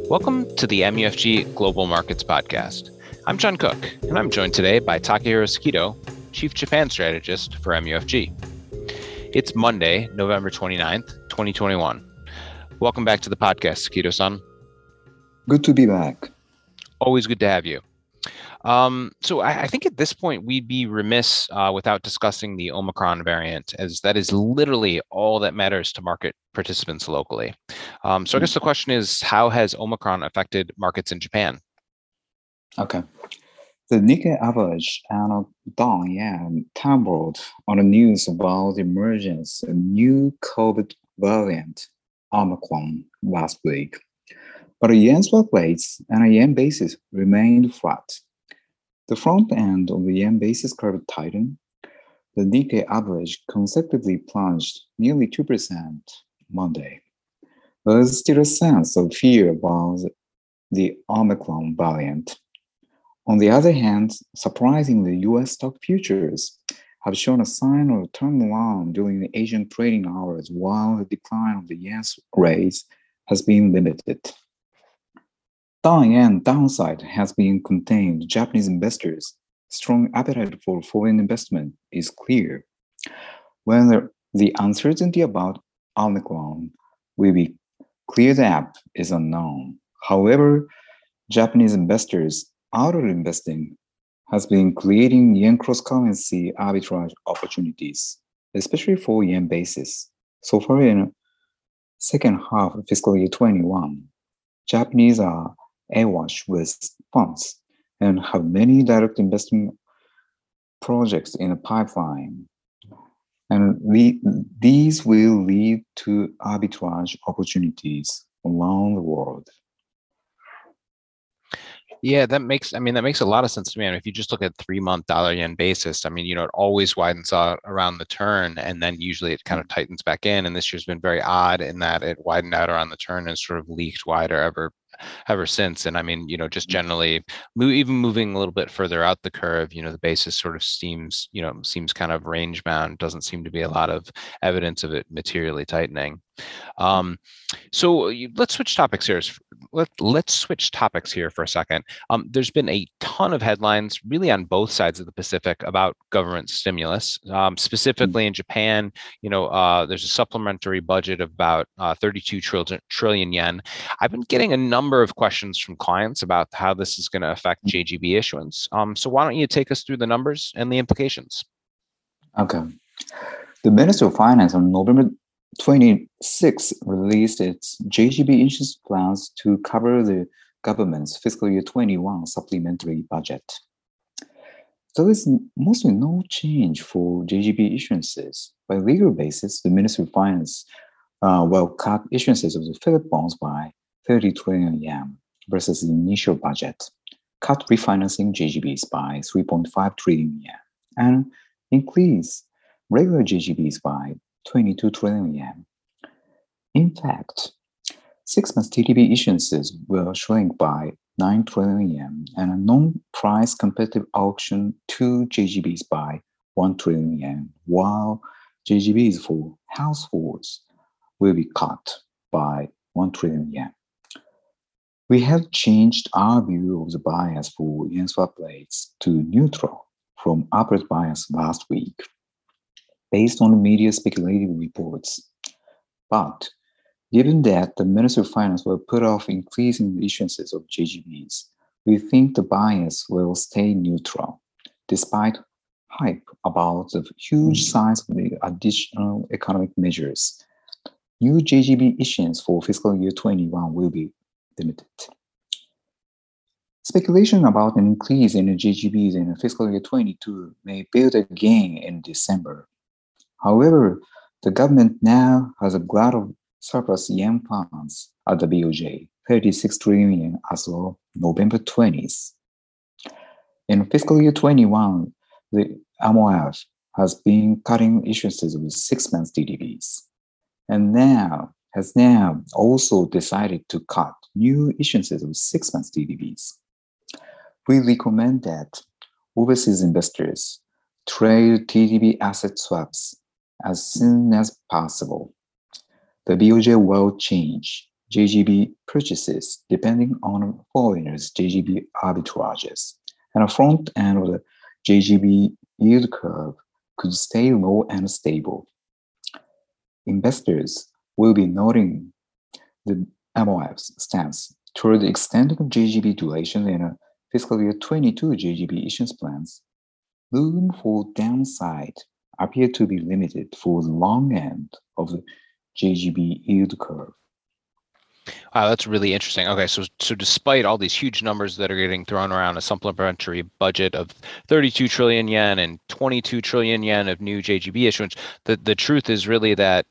Welcome to the MUFG Global Markets Podcast. I'm John Cook, and I'm joined today by Takahiro Sakido, Chief Japan Strategist for MUFG. It's Monday, November 29th, 2021. Welcome back to the podcast, Sakido-san. Good to be back. Always good to have you. So I think at this point, we'd be remiss without discussing the Omicron variant, as that is literally all that matters to market participants locally. So I guess the question is, how has Omicron affected markets in Japan? Okay. The Nikkei average and Dong Yen tumbled on the news about the emergence of new COVID variant, Omicron, last week. But the yen swap rates and a yen basis remained flat. The front end of the yen basis curve tightened. The Nikkei average consecutively plunged nearly 2% Monday. There's still a sense of fear about the Omicron variant. On the other hand, surprisingly, U.S. stock futures have shown a sign of a turnaround during the Asian trading hours, while the decline of the yen rates has been limited. Dong Yen downside has been contained. Japanese investors' strong appetite for foreign investment is clear. When the uncertainty about Omicron will be cleared up is unknown. However, Japanese investors out of investing has been creating yen cross-currency arbitrage opportunities, especially for yen basis. So far in second half of fiscal year 21, Japanese are awash with funds and have many direct investment projects in the pipeline. And these will lead to arbitrage opportunities around the world. Yeah, that makes a lot of sense to me. I mean, if you just look at 3-month dollar yen basis, it always widens out around the turn, and then usually it kind of tightens back in. And this year's been very odd in that it widened out around the turn and sort of leaked wider ever since. And just generally even moving a little bit further out the curve, the basis sort of seems kind of range bound. Doesn't seem to be a lot of evidence of it materially tightening. So let's switch topics here. Let's switch topics here for a second. There's been a ton of headlines really on both sides of the Pacific about government stimulus. Specifically in Japan, there's a supplementary budget of about 32 trillion yen. I've been getting a number of questions from clients about how this is going to affect JGB issuance. So why don't you take us through the numbers and the implications? Okay. The Ministry of Finance on November 26 released its JGB issuance plans to cover the government's fiscal year 21 supplementary budget. There is mostly no change for JGB issuances. By legal basis, the Ministry of Finance will cut issuances of the Philip bonds by 30 trillion yen versus the initial budget, cut refinancing JGBs by 3.5 trillion yen, and increase regular JGBs by 22 trillion yen. In fact, 6-month TTB issuances will shrink by 9 trillion yen and a non-price competitive auction 2 JGBs by 1 trillion yen, while JGBs for households will be cut by 1 trillion yen. We have changed our view of the bias for yen swap rates to neutral from upward bias last week, based on media speculative reports. But given that the Ministry of Finance will put off increasing the issuances of JGBs, we think the bias will stay neutral, despite hype about the huge size of the additional economic measures. New JGB issuance for fiscal year 21 will be limited. Speculation about an increase in the JGBs in fiscal year 22 may build again in December. However, the government now has a glut of surplus yen funds at the BOJ, 36 trillion yen as of November 20th. In fiscal year 21, the MOF has been cutting issuances with 6-month TTBs, and has now also decided to cut new issuances with 6-month TTBs. We recommend that overseas investors trade TTB asset swaps as soon as possible. The BOJ will change JGB purchases depending on foreigners' JGB arbitrages, and the front end of the JGB yield curve could stay low and stable. Investors will be noting the MOF's stance toward extending JGB duration in a fiscal year 22 JGB issuance plans. Room for downside appear to be limited for the long end of the JGB yield curve. Wow, that's really interesting. Okay, so despite all these huge numbers that are getting thrown around, a supplementary budget of 32 trillion yen and 22 trillion yen of new JGB issuance, the truth is really that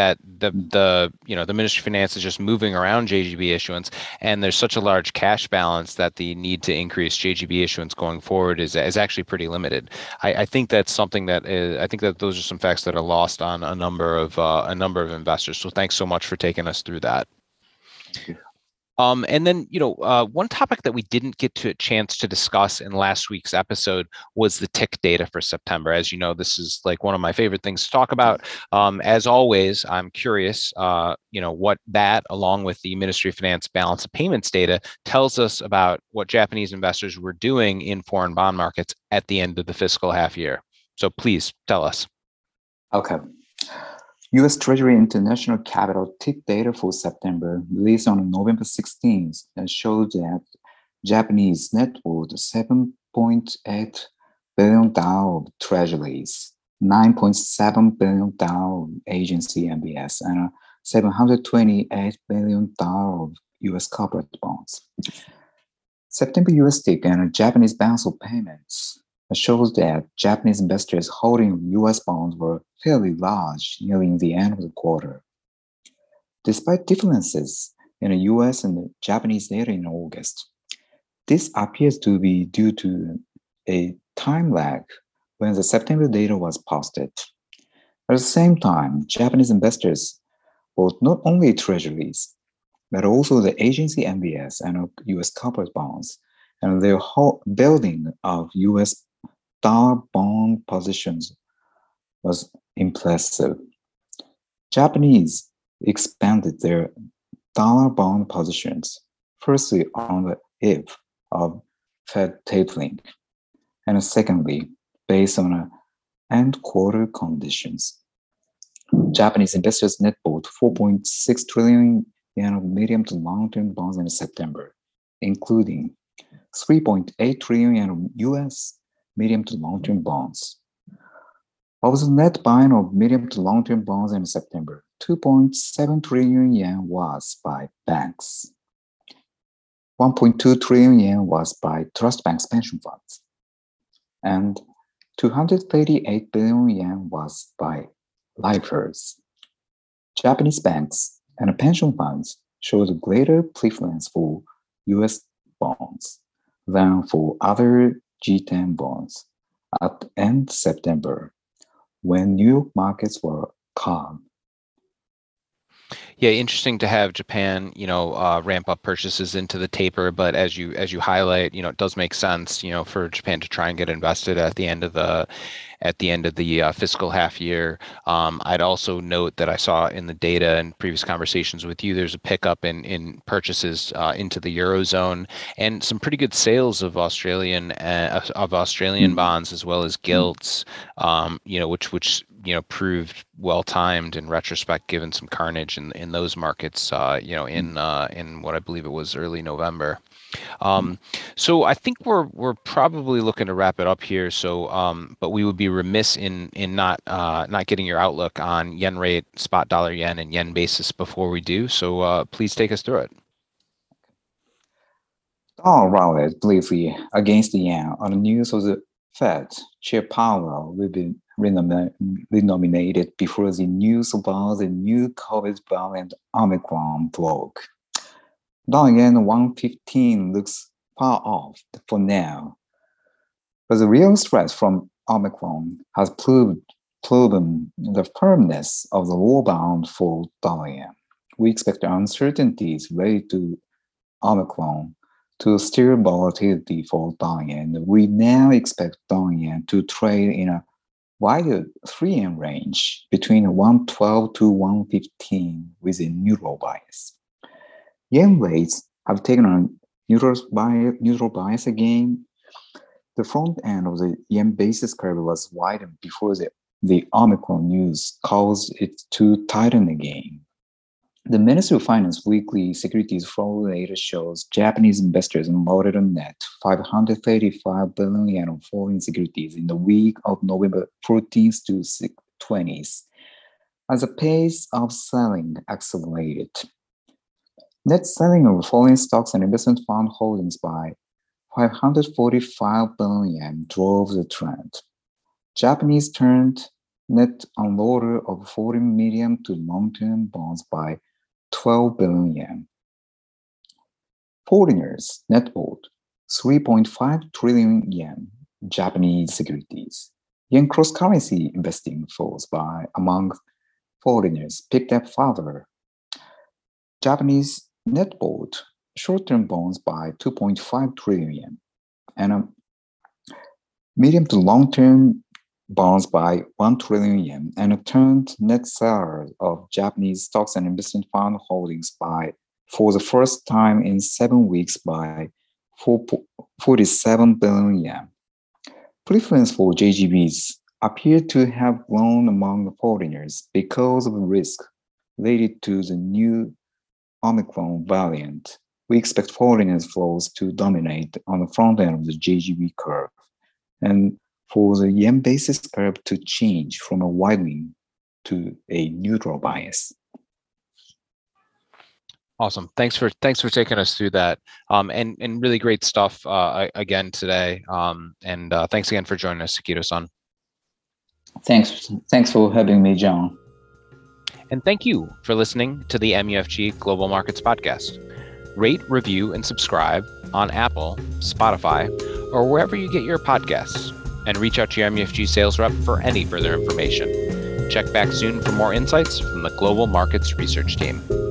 the Ministry of Finance is just moving around JGB issuance, and there's such a large cash balance that the need to increase JGB issuance going forward is actually pretty limited. I think that's something that I think that those are some facts that are lost on a number of investors. So thanks so much for taking us through that. Thank you. And then, one topic that we didn't get to a chance to discuss in last week's episode was the tick data for September. As you know, this is like one of my favorite things to talk about. As always, I'm curious, what that, along with the Ministry of Finance balance of payments data, tells us about what Japanese investors were doing in foreign bond markets at the end of the fiscal half year. So please tell us. Okay. U.S. Treasury International Capital tick data for September, released on November 16th, showed that Japanese net worth $7.8 billion of treasuries, $9.7 billion of agency MBS, and $728 billion of U.S. corporate bonds. September U.S. tick and Japanese balance of payments shows that Japanese investors holding U.S. bonds were fairly large nearing the end of the quarter. Despite differences in the U.S. and the Japanese data in August, this appears to be due to a time lag when the September data was posted. At the same time, Japanese investors bought not only treasuries, but also the agency MBS and U.S. corporate bonds, and their whole building of U.S. dollar bond positions was impressive. Japanese expanded their dollar bond positions, firstly on the eve of Fed tapering, and secondly, based on end quarter conditions. Japanese investors net bought 4.6 trillion yen of medium to long-term bonds in September, including 3.8 trillion yen of U.S. medium to long-term bonds. Of the net buying of medium to long-term bonds in September, 2.7 trillion yen was by banks. 1.2 trillion yen was by trust banks pension funds. And 238 billion yen was by lifers. Japanese banks and pension funds showed greater preference for U.S. bonds than for other G10 bonds at end September, when New York markets were calm. Yeah, interesting to have Japan, ramp up purchases into the taper. But as you highlight, it does make sense, for Japan to try and get invested at the end of the fiscal half year. I'd also note that I saw in the data and previous conversations with you, there's a pickup in purchases into the Eurozone and some pretty good sales of Australian bonds as well as gilts, which proved well timed in retrospect, given some carnage in those markets, in what I believe it was early November. So I think we're probably looking to wrap it up here. So, but we would be remiss in not getting your outlook on yen rate, spot dollar yen, and yen basis before we do. So please take us through it. Dollar rallied briefly against the yen on the news of the Fed. Chair Powell will be renominated before the news about the new COVID variant Omicron broke. Dollar yen 115 looks far off for now, but the real threat from Omicron has proven the firmness of the lower bound for dollar yen. We expect the uncertainties related to Omicron to steer volatility for dollar yen. We now expect dollar yen to trade in a wider 3 yen range between 112 to 115 with a neutral bias. Yen rates have taken on neutral bias again. The front end of the yen basis curve was widened before the Omicron news caused it to tighten again. The Ministry of Finance weekly securities flow data shows Japanese investors loaded a net 535 billion yen of foreign securities in the week of November 14th to 20th, as the pace of selling accelerated. Net selling of foreign stocks and investment fund holdings by 545 billion yen drove the trend. Japanese turned net unloader of foreign medium to long-term bonds by 12 billion yen. Foreigners net bought 3.5 trillion yen Japanese securities. Yen cross-currency investing flows among foreigners picked up further. Japanese net bought short-term bonds by 2.5 trillion yen and medium to long-term bonds by 1 trillion yen and turned net sellers of Japanese stocks and investment fund holdings for the first time in 7 weeks by 47 billion yen. Preference for JGBs appeared to have grown among foreigners because of risk related to the new Omicron variant. We expect foreigners flows to dominate on the front end of the JGB curve, and for the yen basis curve to change from a widening to a neutral bias. Awesome. Thanks for taking us through that, and really great stuff again today. And thanks again for joining us, Sekito-san. Thanks for having me, John. And thank you for listening to the MUFG Global Markets Podcast. Rate, review, and subscribe on Apple, Spotify, or wherever you get your podcasts. And reach out to your MUFG sales rep for any further information. Check back soon for more insights from the Global Markets Research Team.